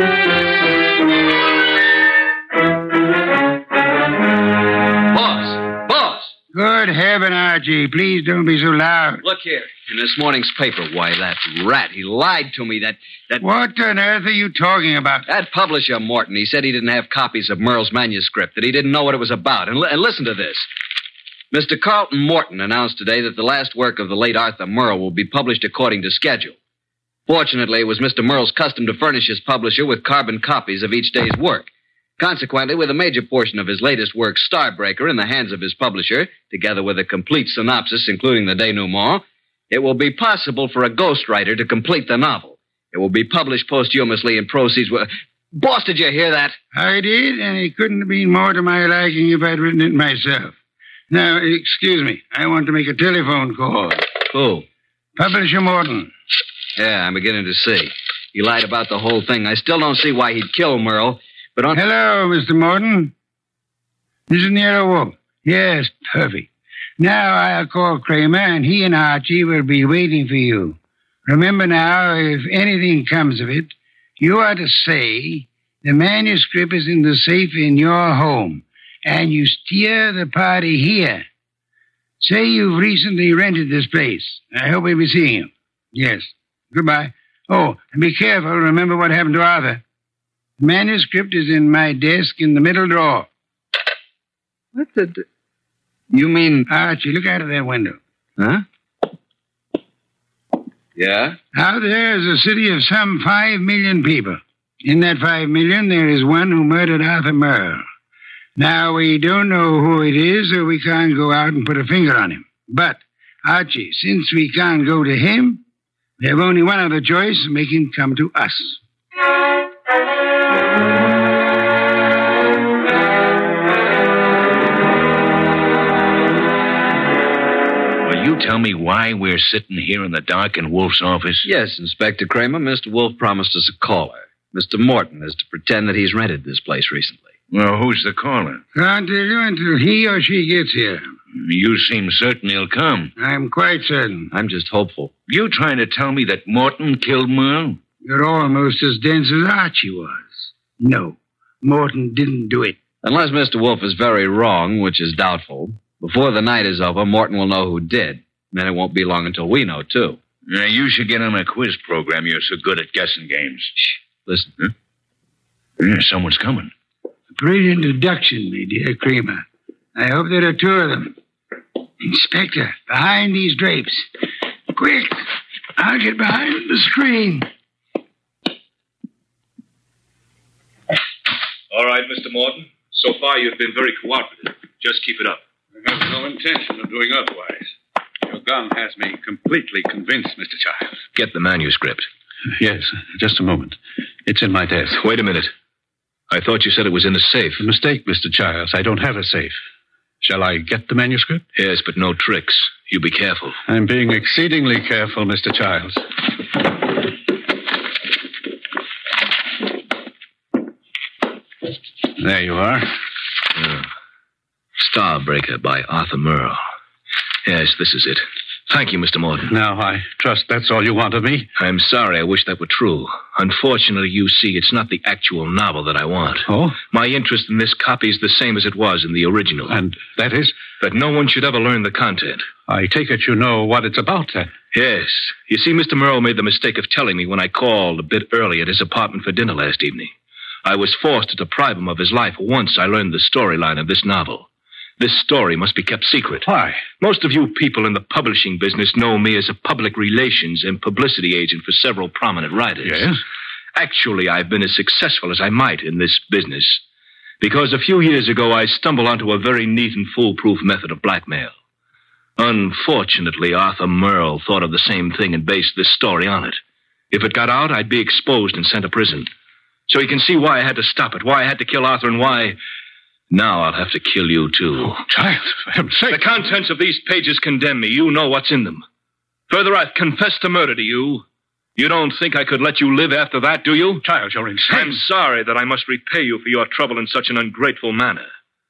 Boss! Boss! Good heaven, Archie, please don't be so loud. Look here. In this morning's paper, why, that rat, he lied to me. That, that... What on earth are you talking about? That publisher, Morton, he said he didn't have copies of Merle's manuscript, that he didn't know what it was about. And, li- and listen to this. Mister Carlton Morton announced today that the last work of the late Arthur Merle will be published according to schedule. Fortunately, it was Mister Merle's custom to furnish his publisher with carbon copies of each day's work. Consequently, with a major portion of his latest work, Starbreaker, in the hands of his publisher, together with a complete synopsis, including the denouement, it will be possible for a ghostwriter to complete the novel. It will be published posthumously and proceeds with... Boss, did you hear that? I did, and it couldn't have been more to my liking if I'd written it myself. Now, excuse me. I want to make a telephone call. Who? Publisher Morton. Yeah, I'm beginning to see. He lied about the whole thing. I still don't see why he'd kill Merle, but on... Hello, Mister Morton. This is Nero Wolf. Yes, perfect. Now I'll call Kramer, and he and Archie will be waiting for you. Remember now, if anything comes of it, you are to say the manuscript is in the safe in your home, and you steer the party here. Say you've recently rented this place. I hope we'll be seeing you. Yes. Goodbye. Oh, and be careful. Remember what happened to Arthur. The manuscript is in my desk in the middle drawer. What the... D- you mean... Archie, look out of that window. Huh? Yeah? Out there is a city of some five million people. In that five million, there is one who murdered Arthur Merle. Now, we don't know who it is, so we can't go out and put a finger on him. But, Archie, since we can't go to him, we have only one other choice: make him come to us. Will you tell me why we're sitting here in the dark in Wolf's office? Yes, Inspector Kramer. Mister Wolf promised us a caller. Mister Morton is to pretend that he's rented this place recently. Well, who's the caller? Can't tell you until he or she gets here. You seem certain he'll come. I'm quite certain. I'm just hopeful. You trying to tell me that Morton killed Merle? You're almost as dense as Archie was. No, Morton didn't do it. Unless Mister Wolf is very wrong, which is doubtful, before the night is over, Morton will know who did. Then it won't be long until we know, too. Yeah, you should get on a quiz program. You're so good at guessing games. Shh. Listen. Huh? Yeah, someone's coming. A brilliant deduction, my dear Kramer. I hope there are two of them. Inspector, behind these drapes. Quick! I'll get behind the screen. All right, Mister Morton. So far, you've been very cooperative. Just keep it up. I have no intention of doing otherwise. Your gun has me completely convinced, Mister Childs. Get the manuscript. Yes, just a moment. It's in my desk. Wait a minute. I thought you said it was in the safe. A mistake, Mister Childs. I don't have a safe. Shall I get the manuscript? Yes, but no tricks. You be careful. I'm being exceedingly careful, Mister Childs. There you are. Uh, Starbreaker by Arthur Merle. Yes, this is it. Thank you, Mister Morton. Now, I trust that's all you want of me. I'm sorry. I wish that were true. Unfortunately, you see, it's not the actual novel that I want. Oh? My interest in this copy is the same as it was in the original. And that is? That no one should ever learn the content. I take it you know what it's about, then. Yes. You see, Mister Merle made the mistake of telling me when I called a bit early at his apartment for dinner last evening. I was forced to deprive him of his life once I learned the storyline of this novel. This story must be kept secret. Why? Most of you people in the publishing business know me as a public relations and publicity agent for several prominent writers. Yes? Actually, I've been as successful as I might in this business. Because a few years ago, I stumbled onto a very neat and foolproof method of blackmail. Unfortunately, Arthur Merle thought of the same thing and based this story on it. If it got out, I'd be exposed and sent to prison. So you can see why I had to stop it, why I had to kill Arthur, and why... Now I'll have to kill you, too. Oh, child, for heaven's sake. The contents of these pages condemn me. You know what's in them. Further, I've confessed to murder to you. You don't think I could let you live after that, do you? Child, you're insane. I'm sorry that I must repay you for your trouble in such an ungrateful manner.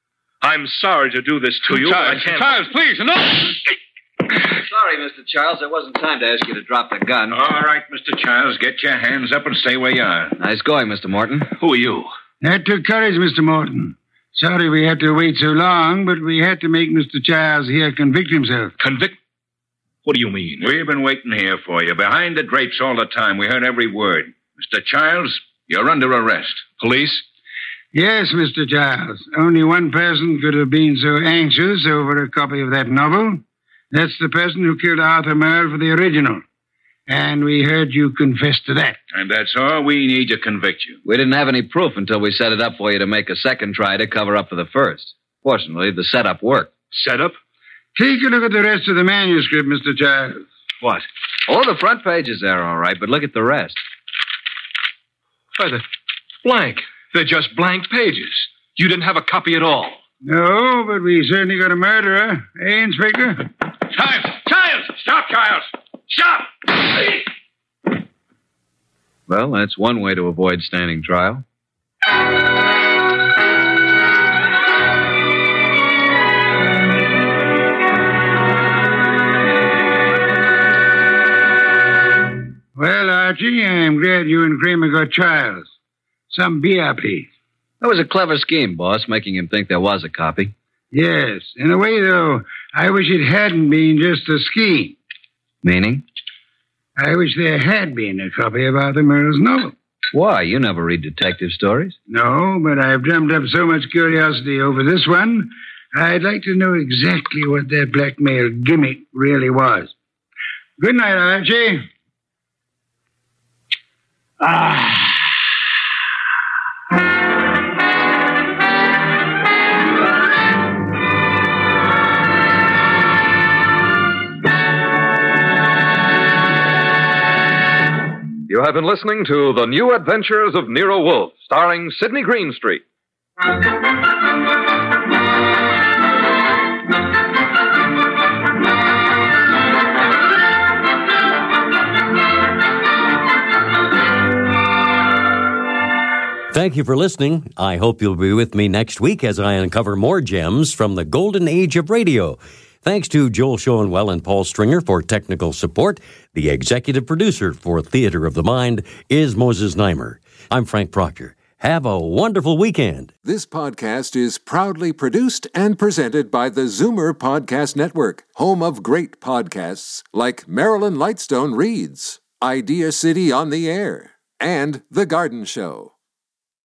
I'm sorry to do this to you, Charles, but I can't... Charles, please, no! Sorry, Mister Charles. There wasn't time to ask you to drop the gun. All right, Mister Childs, get your hands up and stay where you are. Nice going, Mister Morton. Who are you? That took courage, Mister Morton. Sorry we had to wait so long, but we had to make Mister Childs here convict himself. Convict? What do you mean? We've been waiting here for you, behind the drapes all the time. We heard every word. Mister Childs, you're under arrest. Police? Yes, Mister Childs. Only one person could have been so anxious over a copy of that novel. That's the person who killed Arthur Merle for the original. And we heard you confess to that. And that's all we need to convict you. We didn't have any proof until we set it up for you to make a second try to cover up for the first. Fortunately, the setup worked. Setup? Take a look at the rest of the manuscript, Mister Childs. What? Oh, the front page is there, all right, but look at the rest. Why, they're blank. They're just blank pages. You didn't have a copy at all. No, but we certainly got a murderer. Eh, Inspector? Childs! Childs! Stop, Childs! Stop! Well, that's one way to avoid standing trial. Well, Archie, I'm glad you and Kramer got Childs. Some beer, please. That was a clever scheme, boss, making him think there was a copy. Yes. In a way, though, I wish it hadn't been just a scheme. Meaning? I wish there had been a copy of Arthur Merle's novel. Why? You never read detective stories. No, but I've drummed up so much curiosity over this one, I'd like to know exactly what that blackmail gimmick really was. Good night, Archie. Ah. You have been listening to The New Adventures of Nero Wolfe, starring Sidney Greenstreet. Thank you for listening. I hope you'll be with me next week as I uncover more gems from the golden age of radio. Thanks to Joel Schoenwell and Paul Stringer for technical support. The executive producer for Theater of the Mind is Moses Neimer. I'm Frank Proctor. Have a wonderful weekend. This podcast is proudly produced and presented by the Zoomer Podcast Network, home of great podcasts like Marilyn Lightstone Reads, Idea City on the Air, and The Garden Show.